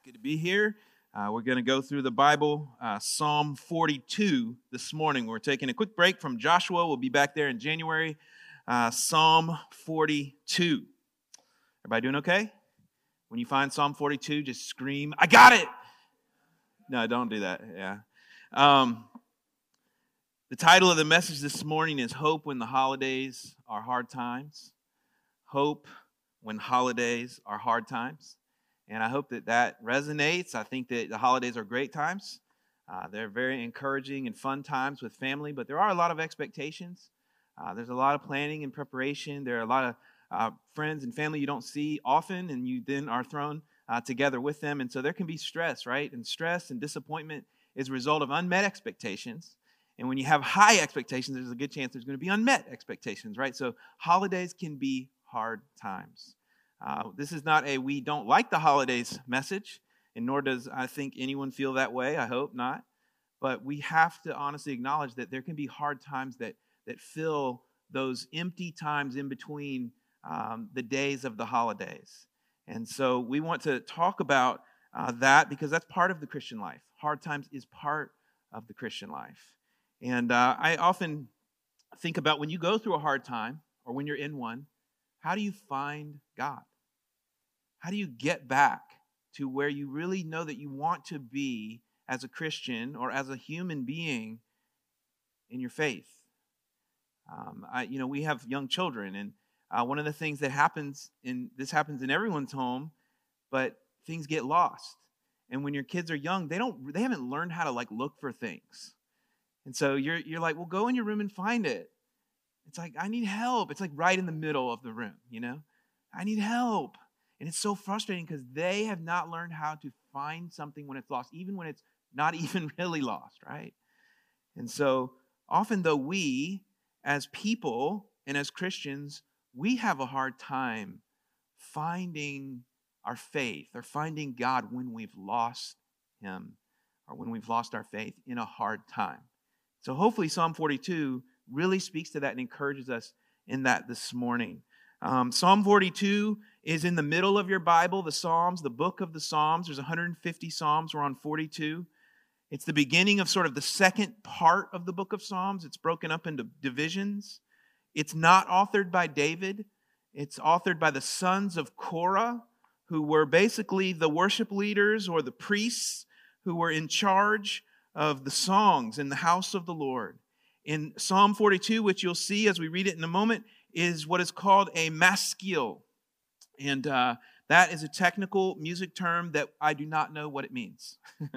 Good to be here. We're going to go through the Bible, Psalm 42 this morning. We're taking a quick break from Joshua. We'll be back there in January. Psalm 42. Everybody doing okay? When you find Psalm 42, just scream, "I got it!" No, don't do that. Yeah. The title of the message this morning is Hope When the Holidays Are Hard Times. Hope when holidays are hard times. And I hope that that resonates. I think that the holidays are great times. They're very encouraging and fun times with family, but there are a lot of expectations. There's a lot of planning and preparation. There are a lot of friends and family you don't see often, and you then are thrown together with them. And so there can be stress, right? And stress and disappointment is a result of unmet expectations. And when you have high expectations, there's a good chance there's going to be unmet expectations, right? So holidays can be hard times. This is not a "we don't like the holidays" message, and nor does I think anyone feel that way. I hope not. But we have to honestly acknowledge that there can be hard times that fill those empty times in between the days of the holidays. And so we want to talk about that because that's part of the Christian life. Hard times is part of the Christian life. And I often think about when you go through a hard time or when you're in one, how do you find God? How do you get back to where you really know that you want to be as a Christian or as a human being in your faith? We have young children, and one of the things that happens in everyone's home, but things get lost. And when your kids are young, they haven't learned how to look for things. And so you're like, well, go in your room and find it. It's like, I need help. It's like right in the middle of the room, I need help. And it's so frustrating because they have not learned how to find something when it's lost, even when it's not even really lost, right? And so often, though, we as people and as Christians, we have a hard time finding our faith or finding God when we've lost Him or when we've lost our faith in a hard time. So hopefully Psalm 42 really speaks to that and encourages us in that this morning. Psalm 42 is in the middle of your Bible, the Psalms, the book of the Psalms. There's 150 Psalms. We're on 42. It's the beginning of sort of the second part of the book of Psalms. It's broken up into divisions. It's not authored by David. It's authored by the sons of Korah, who were basically the worship leaders or the priests who were in charge of the songs in the house of the Lord. In Psalm 42, which you'll see as we read it in a moment, is what is called a maskil. And that is a technical music term that I do not know what it means.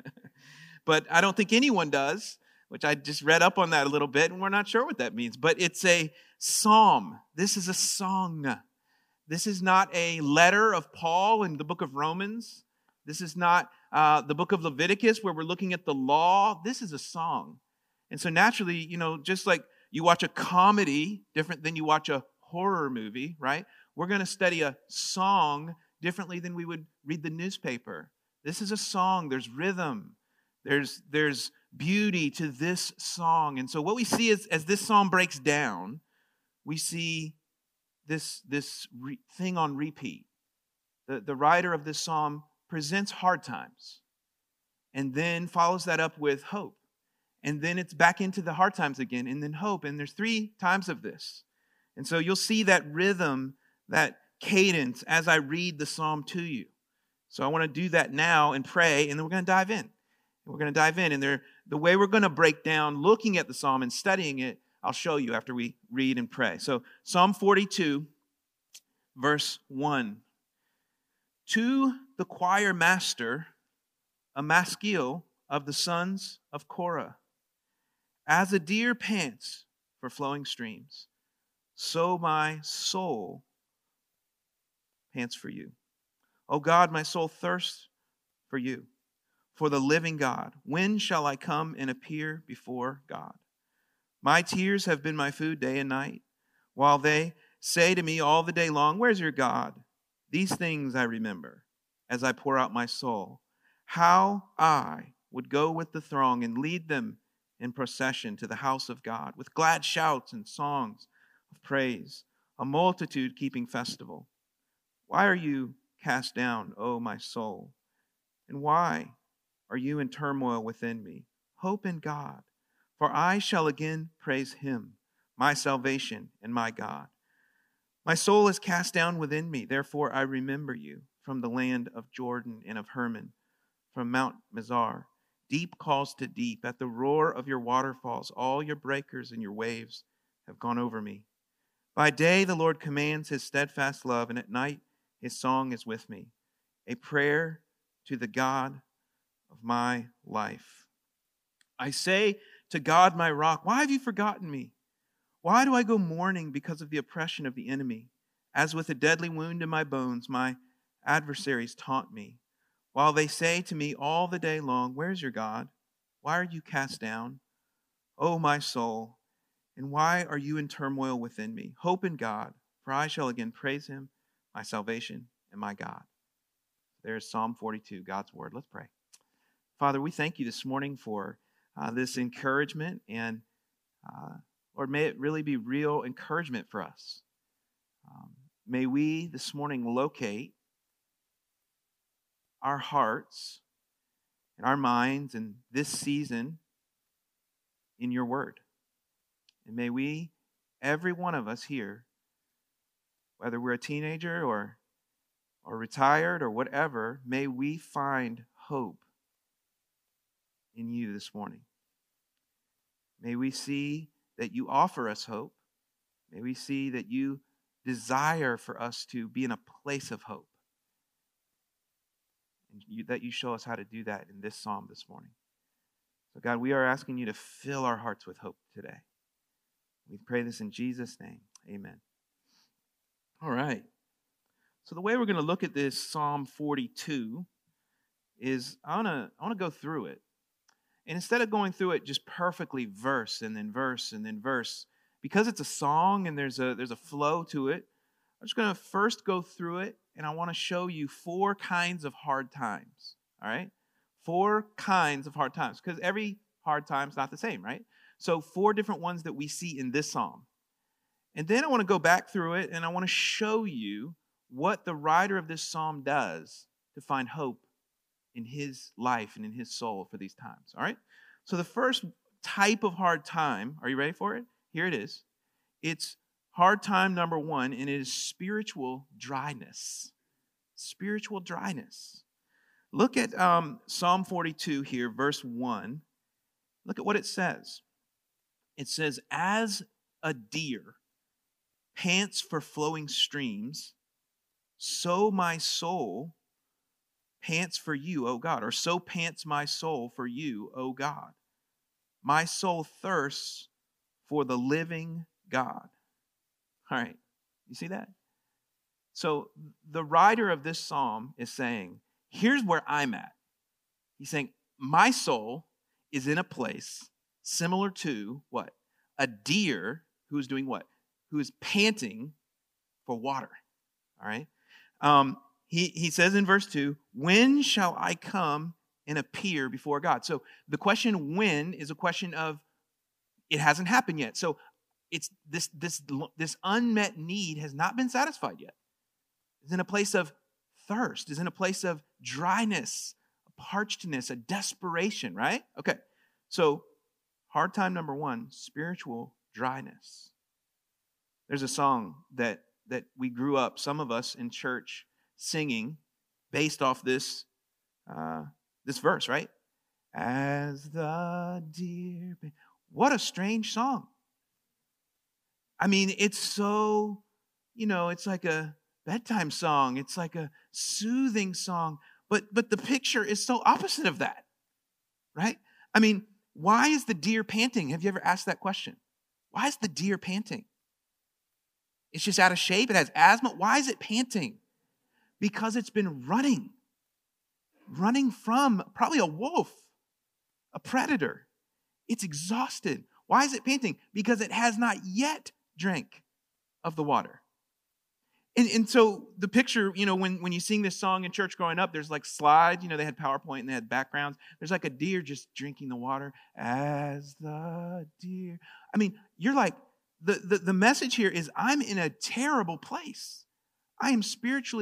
But I don't think anyone does, which I just read up on that a little bit, and we're not sure what that means. But it's a psalm. This is a song. This is not a letter of Paul in the book of Romans. This is not the book of Leviticus where we're looking at the law. This is a song. And so naturally, just like you watch a comedy different than you watch a horror movie, right? We're going to study a song differently than we would read the newspaper. This is a song. There's rhythm. There's beauty to this song. And so what we see is, as this psalm breaks down, we see this thing on repeat. The writer of this psalm presents hard times and then follows that up with hope. And then it's back into the hard times again, and then hope. And there's 3 times of this. And so you'll see that rhythm, that cadence as I read the psalm to you. So I want to do that now and pray, and then we're going to dive in. And the way we're going to break down looking at the psalm and studying it, I'll show you after we read and pray. So Psalm 42, verse 1. To the choir master, a maskil of the sons of Korah. As a deer pants for flowing streams, so my soul pants for you. O God, my soul thirsts for you, for the living God. When shall I come and appear before God? My tears have been my food day and night, while they say to me all the day long, where's your God? These things I remember as I pour out my soul, how I would go with the throng and lead them in procession to the house of God with glad shouts and songs of praise, a multitude keeping festival. Why are you cast down, O my soul? And why are you in turmoil within me? Hope in God, for I shall again praise him, my salvation and my God. My soul is cast down within me, therefore I remember you from the land of Jordan and of Hermon, from Mount Mizar. Deep calls to deep. At the roar of your waterfalls, all your breakers and your waves have gone over me. By day the Lord commands his steadfast love, and at night his song is with me, a prayer to the God of my life. I say to God, my rock, why have you forgotten me? Why do I go mourning because of the oppression of the enemy? As with a deadly wound in my bones, my adversaries taunt me, while they say to me all the day long, where's your God? Why are you cast down, O my soul? And why are you in turmoil within me? Hope in God, for I shall again praise him, my salvation and my God. There's Psalm 42, God's word. Let's pray. Father, we thank you this morning for this encouragement, and Lord, may it really be real encouragement for us. May we this morning locate our hearts and our minds in this season in your word. And may we, every one of us here, whether we're a teenager or retired or whatever, may we find hope in you this morning. May we see that you offer us hope. May we see that you desire for us to be in a place of hope. And that you show us how to do that in this psalm this morning. So God, we are asking you to fill our hearts with hope today. We pray this in Jesus' name. Amen. All right. So the way we're going to look at this Psalm 42 is I want to go through it. And instead of going through it just perfectly verse and then verse and then verse, because it's a song and there's a flow to it, I'm just going to first go through it, and I want to show you 4 kinds of hard times. All right? 4 kinds of hard times, because every hard time is not the same, right? So 4 different ones that we see in this psalm. And then I want to go back through it, and I want to show you what the writer of this psalm does to find hope in his life and in his soul for these times. All right? So the first type of hard time, are you ready for it? Here it is. It's hard time number 1, and it is spiritual dryness. Spiritual dryness. Look at Psalm 42 here, verse 1. Look at what it says. It says, as a deer pants for flowing streams, so my soul pants for you, O God, or so pants my soul for you, O God. My soul thirsts for the living God. All right, you see that? So the writer of this psalm is saying, here's where I'm at. He's saying, my soul is in a place similar to what? A deer who is doing what? Who is panting for water. All right? He says in verse 2, when shall I come and appear before God? So the question when is a question of it hasn't happened yet. So it's this unmet need has not been satisfied yet. It's in a place of thirst. It's in a place of dryness, a parchedness, a desperation, right? Okay. So hard time number 1, spiritual dryness. There's a song that we grew up, some of us in church, singing based off this verse, right? As the deer. What a strange song. I mean, it's so, it's like a bedtime song. It's like a soothing song. But the picture is so opposite of that, right? I mean, why is the deer panting? Have you ever asked that question? Why is the deer panting? It's just out of shape. It has asthma. Why is it panting? Because it's been running from probably a wolf, a predator. It's exhausted. Why is it panting? Because it has not yet drank of the water. And so the picture, when you sing this song in church growing up, there's like slides, they had PowerPoint and they had backgrounds. There's like a deer just drinking the water as the deer. I mean, you're like, the message here is I'm in a terrible place. I am spiritually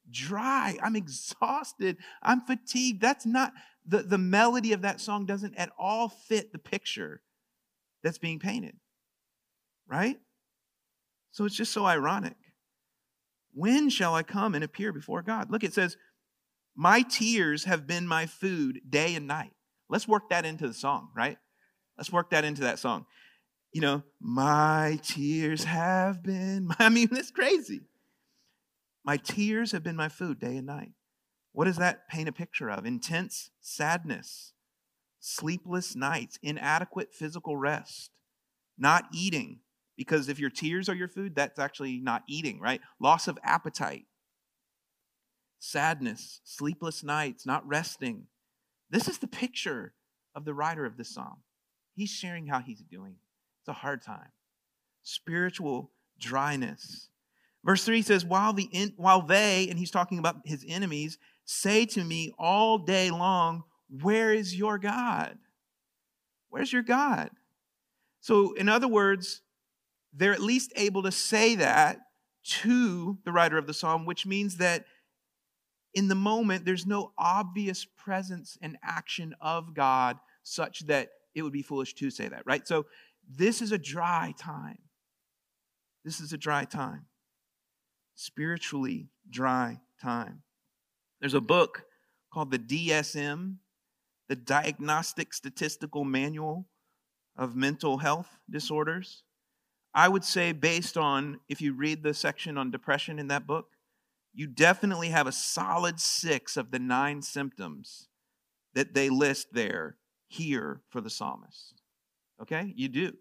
dry. I'm exhausted. I'm fatigued. That's not, the melody of that song doesn't at all fit the picture that's being painted, right? So it's just so ironic. When shall I come and appear before God? Look, it says, my tears have been my food day and night. Let's work that into the song, right? Let's work that into that song. You know, my tears have been, I mean, that's crazy. My tears have been my food day and night. What does that paint a picture of? Intense sadness, sleepless nights, inadequate physical rest, not eating. Because if your tears are your food, that's actually not eating, right? Loss of appetite, sadness, sleepless nights, not resting. This is the picture of the writer of this psalm. He's sharing how he's doing. It's a hard time. Spiritual dryness. Verse 3 says, while they, and he's talking about his enemies, say to me all day long, where is your God? Where's your God? So in other words, they're at least able to say that to the writer of the psalm, which means that in the moment, there's no obvious presence and action of God such that it would be foolish to say that, right? So this is a dry time. This is a dry time. Spiritually dry time. There's a book called the DSM, the Diagnostic Statistical Manual of Mental Health Disorders. I would say, based on, if you read the section on depression in that book, you definitely have a solid 6 of the 9 symptoms that they list there here for the psalmist. Okay? You do.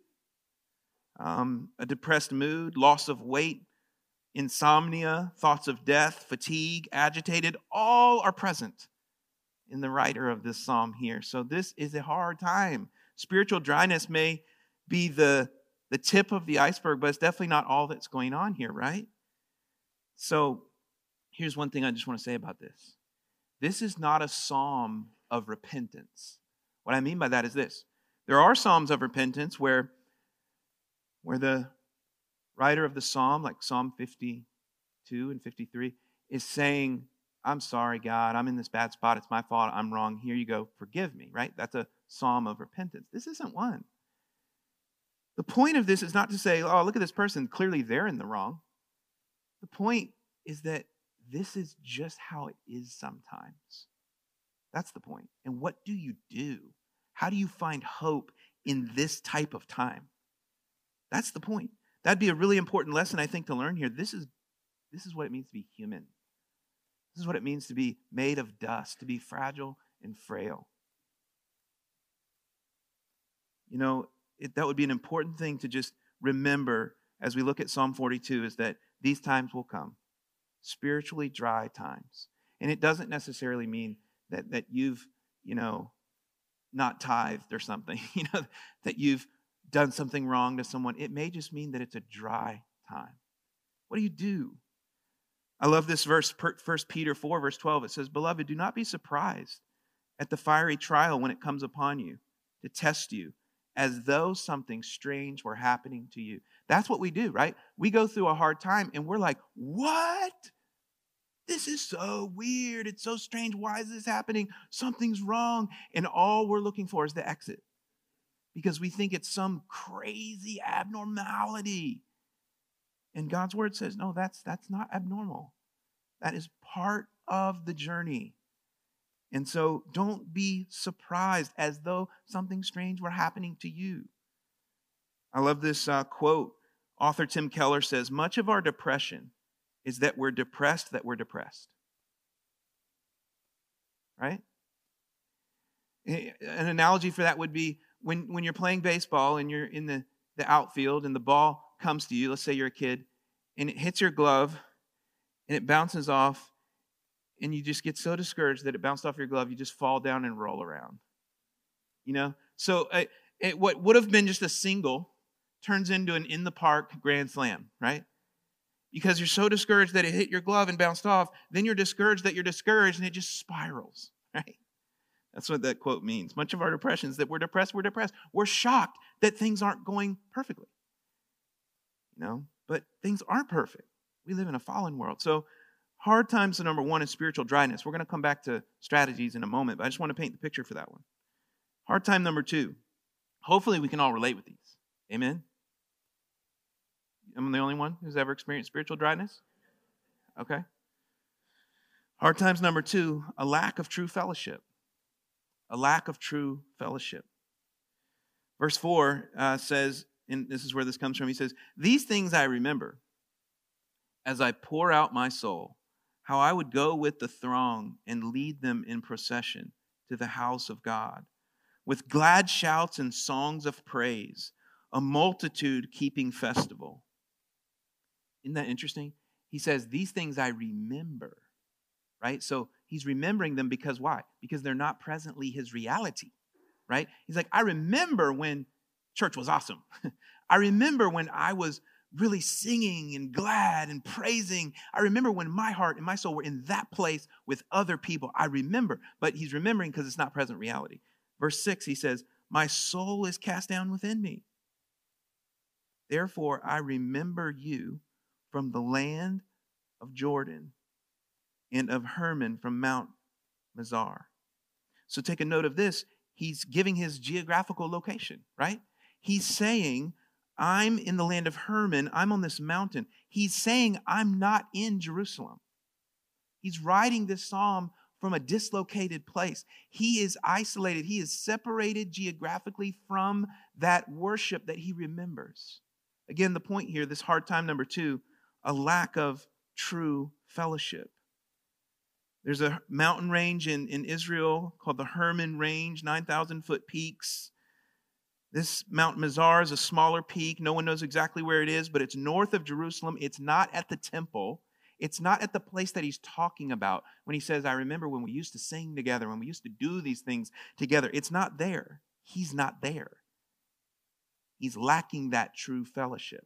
A depressed mood, loss of weight, insomnia, thoughts of death, fatigue, agitated, all are present in the writer of this psalm here. So this is a hard time. Spiritual dryness may be the tip of the iceberg, but it's definitely not all that's going on here, right? So here's one thing I just want to say about this. This is not a psalm of repentance. What I mean by that is this. There are psalms of repentance where the writer of the psalm, like Psalm 52 and 53, is saying, I'm sorry, God, I'm in this bad spot. It's my fault. I'm wrong. Here you go. Forgive me, right? That's a psalm of repentance. This isn't one. The point of this is not to say, oh, look at this person. Clearly they're in the wrong. The point is that this is just how it is sometimes. That's the point. And what do you do? How do you find hope in this type of time? That's the point. That'd be a really important lesson, I think, to learn here. This is what it means to be human. This is what it means to be made of dust, to be fragile and frail. You know, that would be an important thing to just remember as we look at Psalm 42, is that these times will come. Spiritually dry times. And it doesn't necessarily mean that you've, not tithed or something, that you've done something wrong to someone. It may just mean that it's a dry time. What do you do? I love this verse, 1 Peter 4, verse 12. It says, Beloved, do not be surprised at the fiery trial when it comes upon you to test you, as though something strange were happening to you. That's what we do, right? We go through a hard time and we're like, what? This is so weird. It's so strange. Why is this happening? Something's wrong. And all we're looking for is the exit, because we think it's some crazy abnormality. And God's word says, no, that's not abnormal. That is part of the journey. And so don't be surprised as though something strange were happening to you. I love this quote. Author Tim Keller says, much of our depression is that we're depressed that we're depressed. Right? An analogy for that would be when you're playing baseball and you're in the outfield and the ball comes to you, let's say you're a kid, and it hits your glove and it bounces off, and you just get so discouraged that it bounced off your glove, you just fall down and roll around. So what would have been just a single turns into an in-the-park grand slam, right? Because you're so discouraged that it hit your glove and bounced off, then you're discouraged that you're discouraged, and it just spirals, right? That's what that quote means. Much of our depression is that we're depressed. We're shocked that things aren't going perfectly. But things aren't perfect. We live in a fallen world. So Hard times, the number one, is spiritual dryness. We're going to come back to strategies in a moment, but I just want to paint the picture for that one. Hard time number two. Hopefully we can all relate with these. Amen? I'm the only one who's ever experienced spiritual dryness? Okay. Hard times number two, a lack of true fellowship. A lack of true fellowship. Verse 4 says, and this is where this comes from, he says, "These things I remember as I pour out my soul, how I would go with the throng and lead them in procession to the house of God, with glad shouts and songs of praise, a multitude keeping festival." Isn't that interesting? He says, these things I remember, right? So he's remembering them because why? Because they're not presently his reality, right? He's like, I remember when church was awesome. I remember when I was really singing and glad and praising. I remember when my heart and my soul were in that place with other people. I remember, but he's remembering because it's not present reality. Verse 6, he says, my soul is cast down within me. Therefore, I remember you from the land of Jordan and of Hermon from Mount Mizar. So take a note of this. He's giving his geographical location, right? He's saying, I'm in the land of Hermon. I'm on this mountain. He's saying, I'm not in Jerusalem. He's writing this psalm from a dislocated place. He is isolated. He is separated geographically from that worship that he remembers. Again, the point here, this hard time number two, a lack of true fellowship. There's a mountain range in Israel called the Hermon Range, 9,000-foot peaks. This Mount Mizar is a smaller peak. No one knows exactly where it is, but it's north of Jerusalem. It's not at the temple. It's not at the place that he's talking about when he says, I remember when we used to sing together, when we used to do these things together. It's not there. He's not there. He's lacking that true fellowship.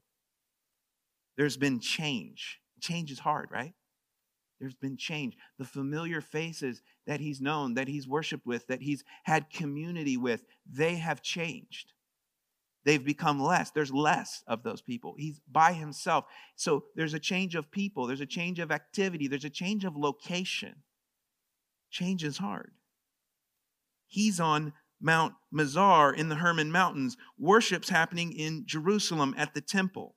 There's been change. Change is hard, right? There's been change. The familiar faces that he's known, that he's worshiped with, that he's had community with, they have changed. They've become less. There's less of those people. He's by himself. So there's a change of people. There's a change of activity. There's a change of location. Change is hard. He's on Mount Mizar in the Hermon Mountains. Worship's happening in Jerusalem at the temple.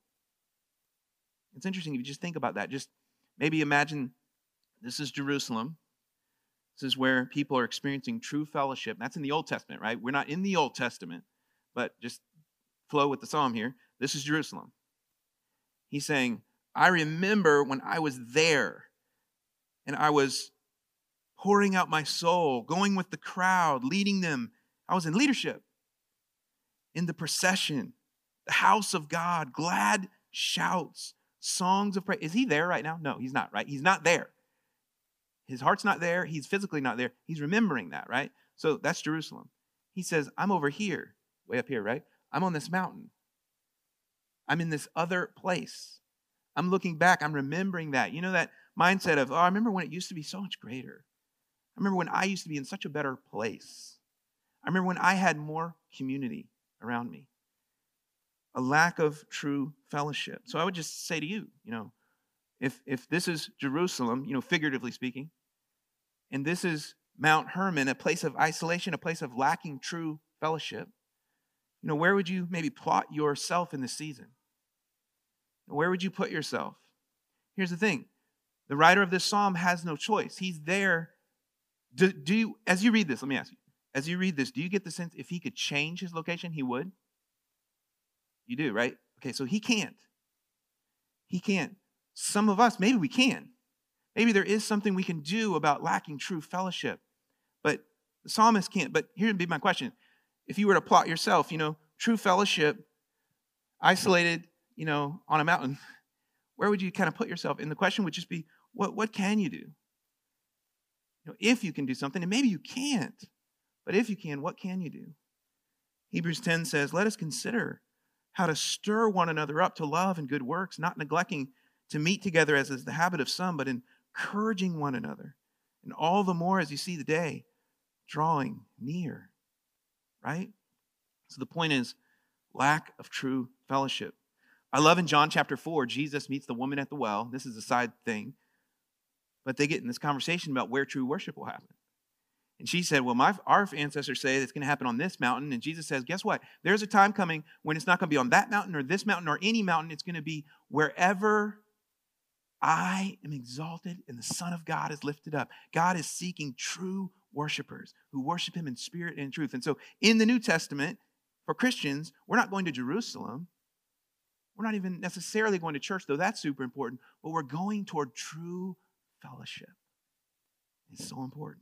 It's interesting if you just think about that. Just maybe imagine this is Jerusalem. This is where people are experiencing true fellowship. That's in the Old Testament, right? We're not in the Old Testament, but just flow with the psalm here. This is Jerusalem. He's saying, I remember when I was there and I was pouring out my soul, going with the crowd, leading them. I was in leadership in the procession, the house of God, glad shouts, songs of praise. Is he there right now? No, he's not, right? He's not there. His heart's not there. He's physically not there. He's remembering that, right? So that's Jerusalem. He says, I'm over here, way up here, right? I'm on this mountain. I'm in this other place. I'm looking back. I'm remembering that. You know, that mindset of, oh, I remember when it used to be so much greater. I remember when I used to be in such a better place. I remember when I had more community around me. A lack of true fellowship. So I would just say to you, if this is Jerusalem, figuratively speaking, and this is Mount Hermon, a place of isolation, a place of lacking true fellowship, where would you maybe plot yourself in this season? Where would you put yourself? Here's the thing. The writer of this psalm has no choice. He's there. Do you, as you read this, let me ask you, as you read this, do you get the sense if he could change his location, he would? You do, right? Okay, so he can't. He can't. Some of us, maybe we can. Maybe there is something we can do about lacking true fellowship. But the psalmist can't. But here would be my question. If you were to plot yourself, true fellowship, isolated, on a mountain, where would you kind of put yourself? And the question would just be, what can you do? If you can do something, and maybe you can't, but if you can, what can you do? Hebrews 10 says, let us consider how to stir one another up to love and good works, not neglecting to meet together as is the habit of some, but encouraging one another. And all the more as you see the day drawing near, right? So the point is lack of true fellowship. I love in John chapter 4, Jesus meets the woman at the well. This is a side thing. But they get in this conversation about where true worship will happen. And she said, well, our ancestors say it's going to happen on this mountain. And Jesus says, guess what? There's a time coming when it's not going to be on that mountain or this mountain or any mountain. It's going to be wherever I am exalted and the Son of God is lifted up. God is seeking true worshipers who worship him in spirit and in truth. And so in the New Testament, for Christians, we're not going to Jerusalem. We're not even necessarily going to church, though that's super important. But we're going toward true fellowship. It's so important.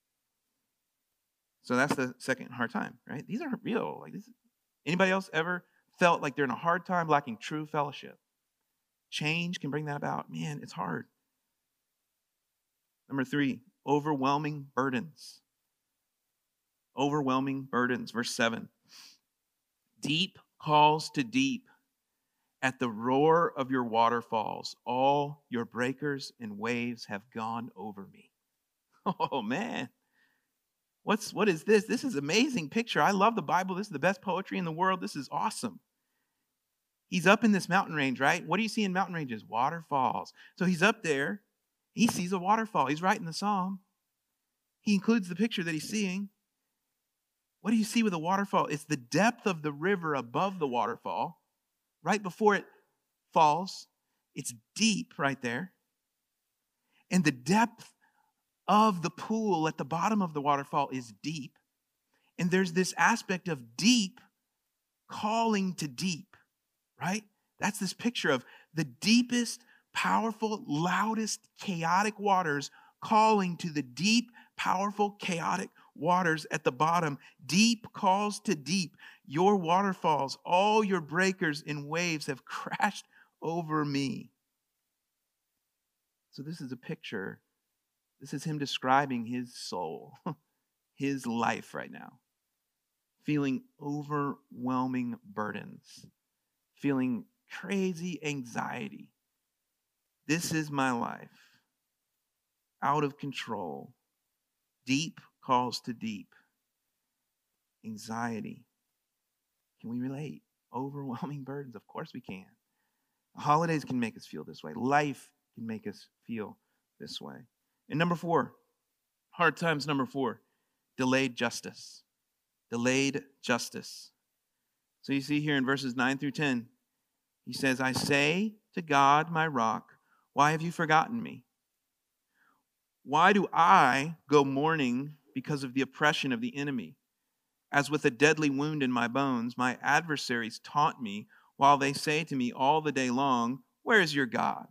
So that's the second hard time, right? These are real. Like this. Anybody else ever felt like they're in a hard time lacking true fellowship? Change can bring that about. Man, it's hard. Number 3, overwhelming burdens. Overwhelming burdens. Verse 7. Deep calls to deep. At the roar of your waterfalls, all your breakers and waves have gone over me. Oh, man. What is this? This is an amazing picture. I love the Bible. This is the best poetry in the world. This is awesome. He's up in this mountain range, right? What do you see in mountain ranges? Waterfalls. So he's up there. He sees a waterfall. He's writing the psalm. He includes the picture that he's seeing. What do you see with a waterfall? It's the depth of the river above the waterfall. Right before it falls, it's deep right there. And the depth of the pool at the bottom of the waterfall is deep. And there's this aspect of deep calling to deep, right? That's this picture of the deepest, powerful, loudest, chaotic waters calling to the deep, powerful, chaotic waters at the bottom. Deep calls to deep. Your waterfalls, all your breakers and waves have crashed over me. So this is a picture. This is him describing his soul, his life right now. Feeling overwhelming burdens. Feeling crazy anxiety. This is my life. Out of control. Deep calls to deep. Anxiety. Can we relate? Overwhelming burdens. Of course we can. Holidays can make us feel this way. Life can make us feel this way. And number 4, hard times number 4, delayed justice. Delayed justice. So you see here in verses 9 through 10, he says, I say to God, my rock, why have you forgotten me? Why do I go mourning because of the oppression of the enemy? As with a deadly wound in my bones, my adversaries taunt me while they say to me all the day long, where is your God?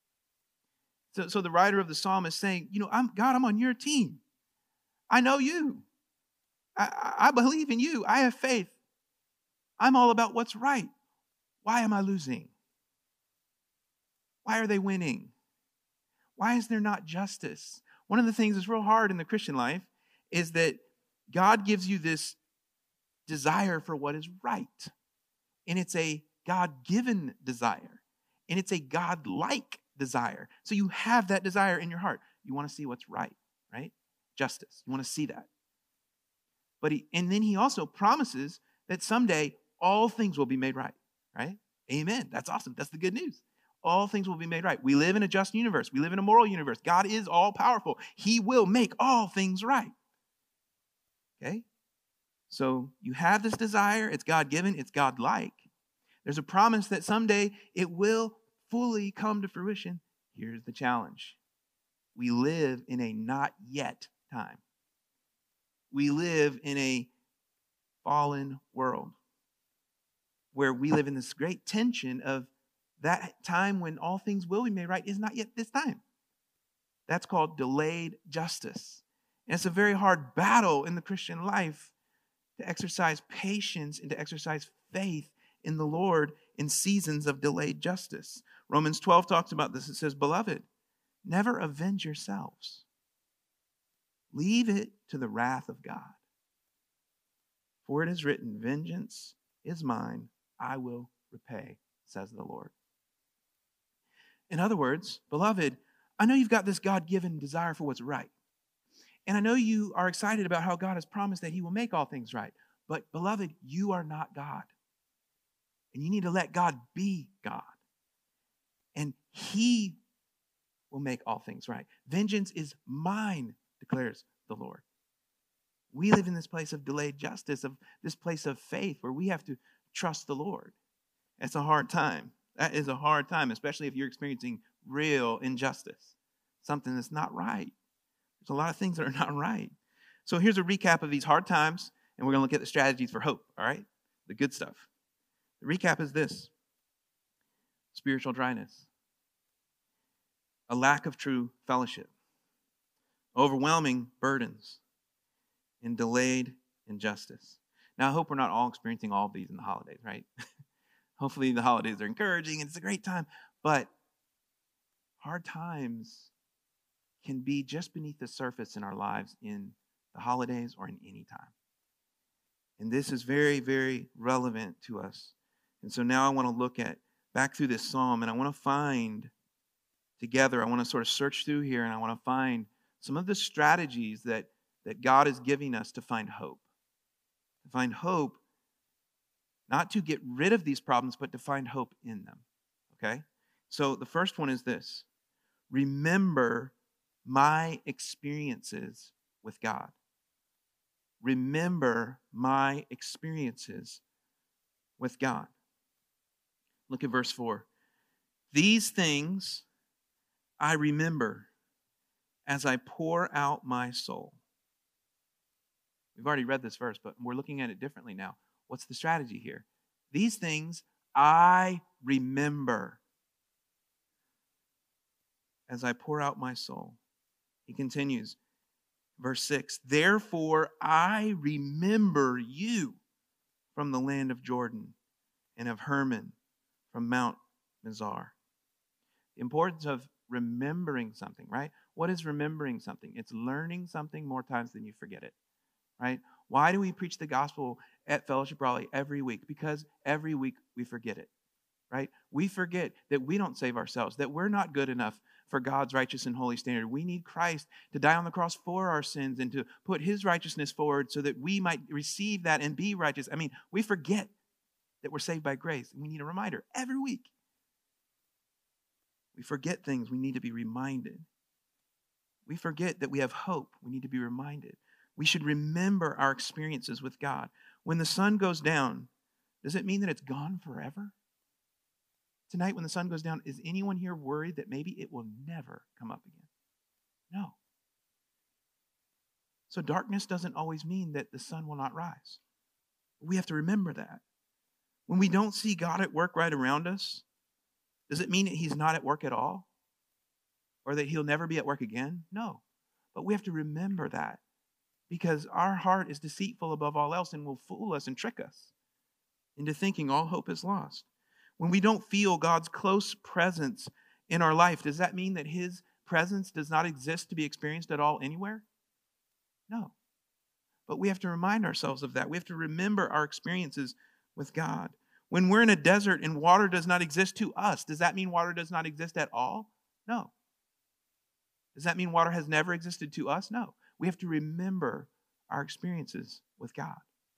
So the writer of the psalm is saying, God, I'm on your team. I know you. I believe in you. I have faith. I'm all about what's right. Why am I losing? Why are they winning? Why is there not justice? One of the things that's real hard in the Christian life is that God gives you this desire for what is right. And it's a God-given desire. And it's a God-like desire. So you have that desire in your heart. You want to see what's right? Justice. You want to see that. And then he also promises that someday all things will be made right? Amen. That's awesome. That's the good news. All things will be made right. We live in a just universe. We live in a moral universe. God is all powerful. He will make all things right. Okay? So you have this desire. It's God-given. It's God-like. There's a promise that someday it will fully come to fruition. Here's the challenge. We live in a not yet time. We live in a fallen world where we live in this great tension of that time when all things will be made right is not yet this time. That's called delayed justice. And it's a very hard battle in the Christian life to exercise patience and to exercise faith in the Lord in seasons of delayed justice. Romans 12 talks about this. It says, Beloved, never avenge yourselves. Leave it to the wrath of God. For it is written, vengeance is mine, I will repay, says the Lord. In other words, beloved, I know you've got this God-given desire for what's right. And I know you are excited about how God has promised that he will make all things right. But beloved, you are not God. And you need to let God be God. And he will make all things right. Vengeance is mine, declares the Lord. We live in this place of delayed justice, of this place of faith where we have to trust the Lord. It's a hard time. That is a hard time, especially if you're experiencing real injustice, something that's not right. There's a lot of things that are not right. So here's a recap of these hard times, and we're going to look at the strategies for hope, all right? The good stuff. The recap is this: spiritual dryness, a lack of true fellowship, overwhelming burdens, and delayed injustice. Now, I hope we're not all experiencing all of these in the holidays, right? Hopefully the holidays are encouraging and it's a great time, but hard times can be just beneath the surface in our lives in the holidays or in any time. And this is very, very relevant to us. And so now I want to look at back through this psalm, and I want to find together, I want to sort of search through here, and I want to find some of the strategies that God is giving us to find hope. To find hope, not to get rid of these problems, but to find hope in them. Okay? So the first one is this: remember my experiences with God. Remember my experiences with God. Look at verse 4. These things I remember as I pour out my soul. We've already read this verse, but we're looking at it differently now. What's the strategy here? These things I remember as I pour out my soul. He continues, verse 6, therefore I remember you from the land of Jordan and of Hermon from Mount Mizar. The importance of remembering something, right? What is remembering something? It's learning something more times than you forget it, right? Why do we preach the gospel at Fellowship Raleigh every week? Because every week we forget it, right? We forget that we don't save ourselves, that we're not good enough for God's righteous and holy standard. We need Christ to die on the cross for our sins and to put his righteousness forward so that we might receive that and be righteous. I mean, we forget that we're saved by grace, and we need a reminder every week. We forget things. We need to be reminded. We forget that we have hope. We need to be reminded. We should remember our experiences with God. When the sun goes down, does it mean that it's gone forever? Tonight, when the sun goes down, is anyone here worried that maybe it will never come up again? No. So darkness doesn't always mean that the sun will not rise. We have to remember that. When we don't see God at work right around us, does it mean that he's not at work at all? Or that he'll never be at work again? No. But we have to remember that, because our heart is deceitful above all else and will fool us and trick us into thinking all hope is lost. When we don't feel God's close presence in our life, does that mean that his presence does not exist to be experienced at all anywhere? No. But we have to remind ourselves of that. We have to remember our experiences with God. When we're in a desert and water does not exist to us, does that mean water does not exist at all? No. Does that mean water has never existed to us? No. We have to remember our experiences with God.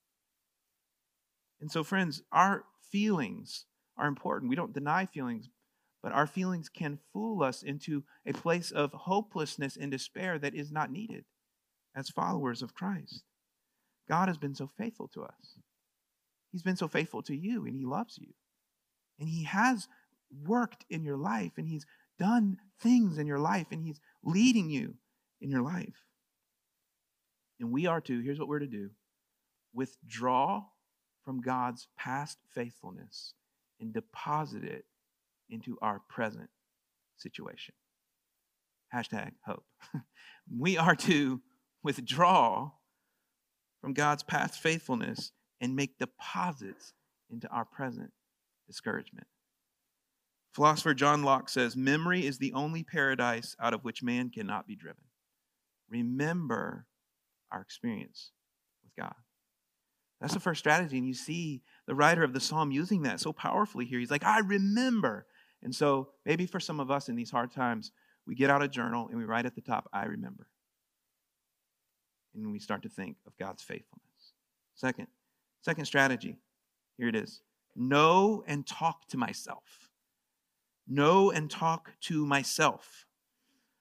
And so, friends, our feelings are important. We don't deny feelings, but our feelings can fool us into a place of hopelessness and despair that is not needed as followers of Christ. God has been so faithful to us. He's been so faithful to you, and he loves you. And he has worked in your life, and he's done things in your life, and he's leading you in your life. And we are to, here's what we're to do: withdraw from God's past faithfulness and deposit it into our present situation. Hashtag hope. We are to withdraw from God's past faithfulness and make deposits into our present discouragement. Philosopher John Locke says, memory is the only paradise out of which man cannot be driven. Remember our experience with God. That's the first strategy, and you see the writer of the psalm using that so powerfully here. He's like, I remember. And so maybe for some of us in these hard times, we get out a journal and we write at the top, I remember. And we start to think of God's faithfulness. Second strategy, here it is: know and talk to myself. Know and talk to myself.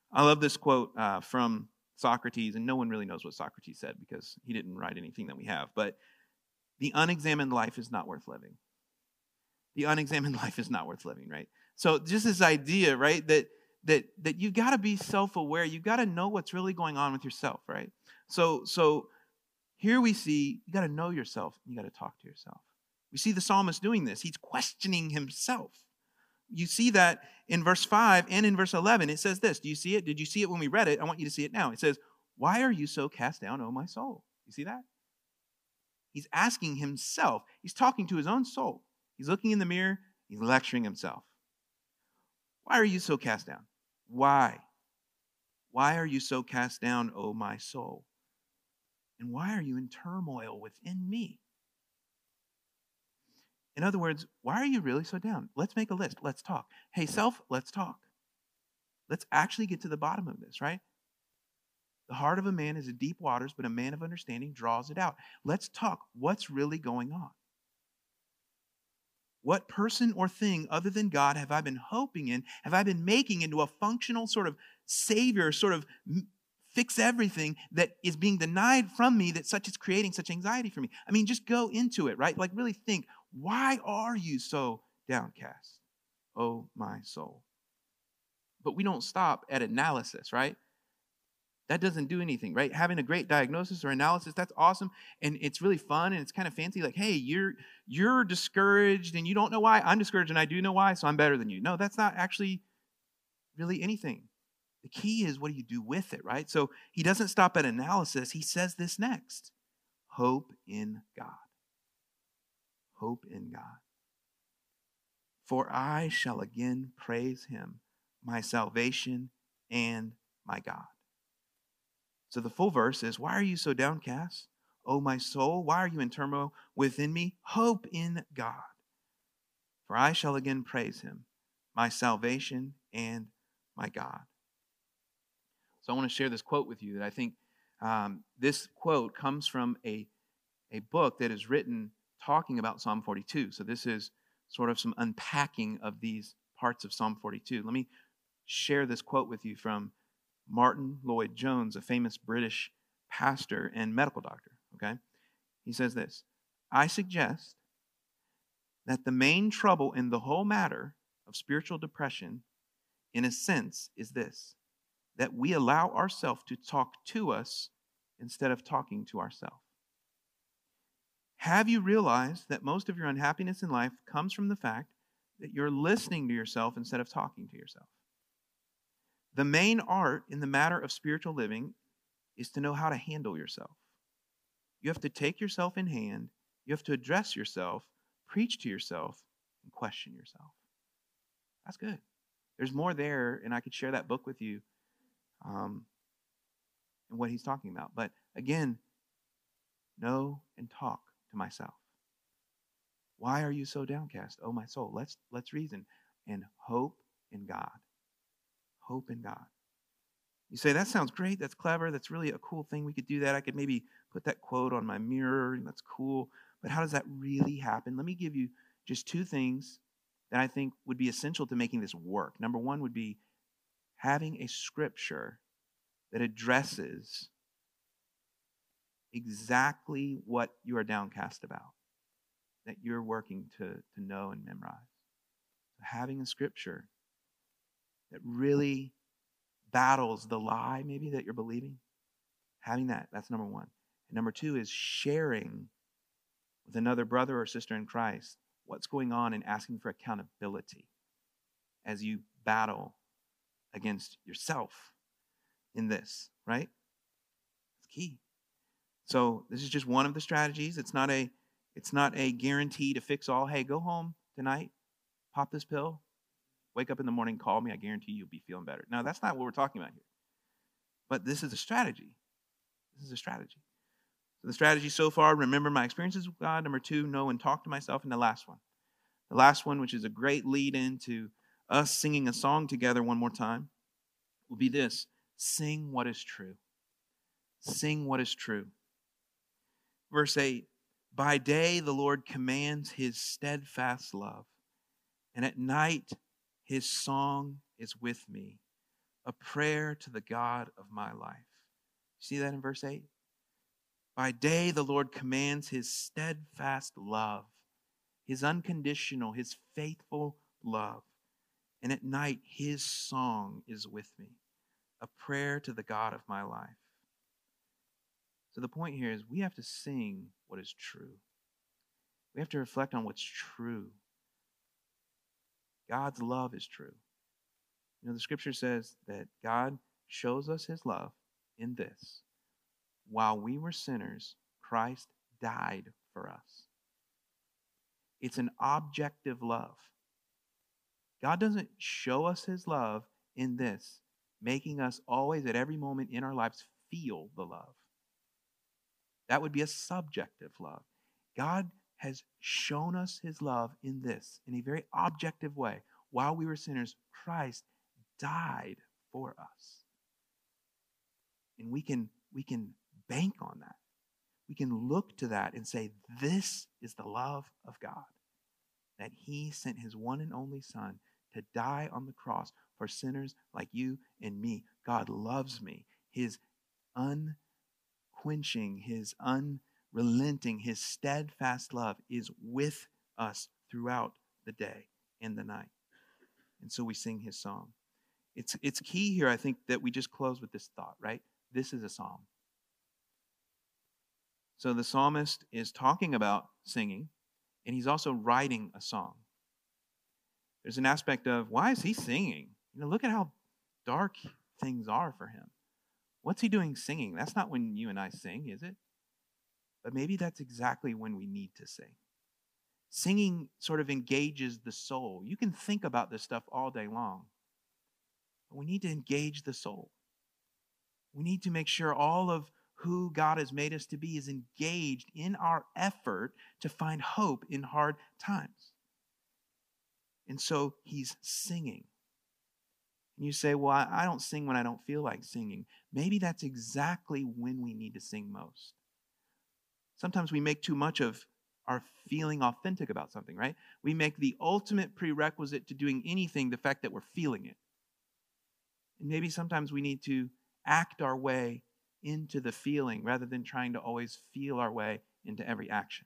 I love this quote from Socrates, and no one really knows what Socrates said because he didn't write anything that we have. But the unexamined life is not worth living. The unexamined life is not worth living, right? So just this idea, right, that you got to be self-aware. You got to know what's really going on with yourself, right? So here we see you got to know yourself. You got to talk to yourself. We see the psalmist doing this. He's questioning himself. You see that in verse 5 and in verse 11. It says this. Do you see it? Did you see it when we read it? I want you to see it now. It says, "Why are you so cast down, O my soul?" You see that? He's asking himself. He's talking to his own soul. He's looking in the mirror. He's lecturing himself. Why are you so cast down? Why? Why are you so cast down, O my soul? And why are you in turmoil within me? In other words, why are you really so down? Let's make a list. Let's talk. Hey, self, let's talk. Let's actually get to the bottom of this, right? The heart of a man is in deep waters, but a man of understanding draws it out. Let's talk. What's really going on? What person or thing other than God have I been hoping in, have I been making into a functional sort of savior, sort of fix everything that is being denied from me that such is creating such anxiety for me? I mean, just go into it, right? Like really think, why are you so downcast, oh my soul? But we don't stop at analysis, right? That doesn't do anything, right? Having a great diagnosis or analysis, that's awesome. And it's really fun and it's kind of fancy. Like, hey, you're discouraged and you don't know why. I'm discouraged and I do know why, so I'm better than you. No, that's not actually really anything. The key is what do you do with it, right? So he doesn't stop at analysis. He says this next. Hope in God. Hope in God. For I shall again praise him, my salvation and my God. So the full verse is, why are you so downcast? O my soul, why are you in turmoil within me? Hope in God. For I shall again praise him, my salvation and my God. So I want to share this quote with you that I think this quote comes from a book that is written talking about Psalm 42. So this is sort of some unpacking of these parts of Psalm 42. Let me share this quote with you from Martin Lloyd-Jones, a famous British pastor and medical doctor, okay? He says this, I suggest that the main trouble in the whole matter of spiritual depression, in a sense, is this, that we allow ourselves to talk to us instead of talking to ourselves. Have you realized that most of your unhappiness in life comes from the fact that you're listening to yourself instead of talking to yourself? The main art in the matter of spiritual living is to know how to handle yourself. You have to take yourself in hand. You have to address yourself, preach to yourself, and question yourself. That's good. There's more there, and I could share that book with you and what he's talking about. But again, know and talk to myself. Why are you so downcast, oh my soul? Let's reason and hope in God. Hope in God. You say, that sounds great. That's clever. That's really a cool thing. We could do that. I could maybe put that quote on my mirror, and that's cool. But how does that really happen? Let me give you just two things that I think would be essential to making this work. Number one would be having a scripture that addresses exactly what you are downcast about, that you're working to know and memorize. Having a scripture that really battles the lie maybe that you're believing, having that's number one. And number two is sharing with another brother or sister in Christ what's going on and asking for accountability as you battle against yourself in this, right? It's key. So this is just one of the strategies. It's not a guarantee to fix all. Hey, go home tonight, pop this pill, wake up in the morning, call me. I guarantee you'll be feeling better. No, that's not what we're talking about here. But this is a strategy. This is a strategy. So the strategy so far, remember my experiences with God. Number two, know and talk to myself. And the last one, which is a great lead into us singing a song together one more time, will be this. Sing what is true. Sing what is true. Verse 8, by day the Lord commands his steadfast love, and at night his song is with me, a prayer to the God of my life. See that in verse 8? By day, the Lord commands his steadfast love, his unconditional, his faithful love. And at night, his song is with me, a prayer to the God of my life. So the point here is we have to sing what is true. We have to reflect on what's true. God's love is true. You know, the scripture says that God shows us his love in this. While we were sinners, Christ died for us. It's an objective love. God doesn't show us his love in this, making us always at every moment in our lives feel the love. That would be a subjective love. God has shown us his love in this, in a very objective way. While we were sinners, Christ died for us. And we can bank on that. We can look to that and say, this is the love of God, that he sent his one and only Son to die on the cross for sinners like you and me. God loves me. His unquenching, his unrelenting, his steadfast love is with us throughout the day and the night. And so we sing his song. It's key here, I think, that we just close with this thought, right? This is a psalm. So the psalmist is talking about singing, and he's also writing a song. There's an aspect of, why is he singing? You know, look at how dark things are for him. What's he doing singing? That's not when you and I sing, is it? But maybe that's exactly when we need to sing. Singing sort of engages the soul. You can think about this stuff all day long, but we need to engage the soul. We need to make sure all of who God has made us to be is engaged in our effort to find hope in hard times. And so he's singing. And you say, well, I don't sing when I don't feel like singing. Maybe that's exactly when we need to sing most. Sometimes we make too much of our feeling authentic about something, right? We make the ultimate prerequisite to doing anything the fact that we're feeling it. And maybe sometimes we need to act our way into the feeling rather than trying to always feel our way into every action.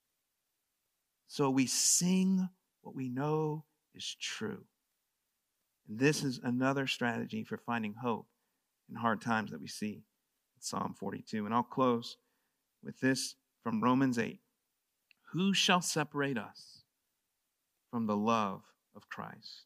So we sing what we know is true. And this is another strategy for finding hope in hard times that we see in Psalm 42. And I'll close with this from Romans 8. Who shall separate us from the love of Christ?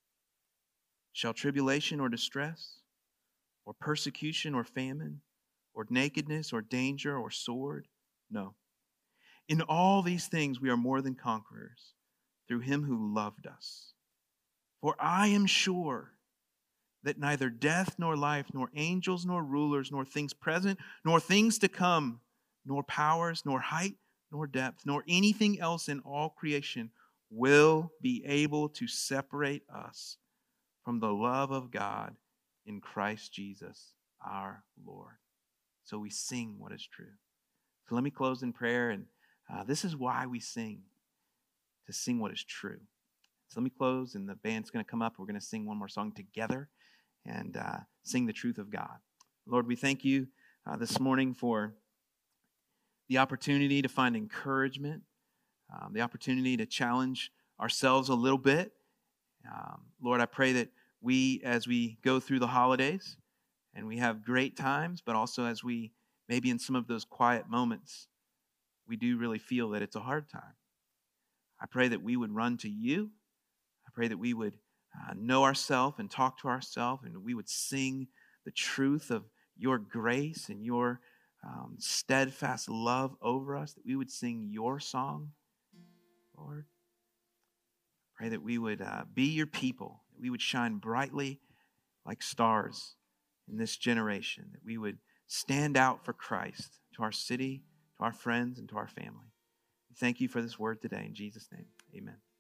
Shall tribulation or distress, or persecution or famine, or nakedness or danger or sword? No. In all these things we are more than conquerors through him who loved us. For I am sure that neither death nor life, nor angels nor rulers, nor things present, nor things to come, nor powers, nor height, nor depth, nor anything else in all creation will be able to separate us from the love of God in Christ Jesus our Lord. So we sing what is true. So let me close in prayer, and this is why we sing, to sing what is true. So let me close, and the band's going to come up. We're going to sing one more song together and sing the truth of God. Lord, we thank you this morning for the opportunity to find encouragement, the opportunity to challenge ourselves a little bit. Lord, I pray that we, as we go through the holidays, and we have great times, but also as we, maybe in some of those quiet moments, we do really feel that it's a hard time. I pray that we would run to you. I pray that we would know ourselves and talk to ourselves, and we would sing the truth of your grace and your steadfast love over us, that we would sing your song, Lord. Pray that we would be your people, that we would shine brightly like stars in this generation, that we would stand out for Christ to our city, to our friends, and to our family. Thank you for this word today. In Jesus' name, amen.